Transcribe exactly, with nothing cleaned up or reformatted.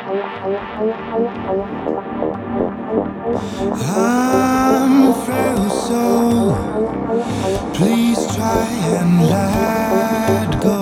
I'm a frail soul. Please try and let go.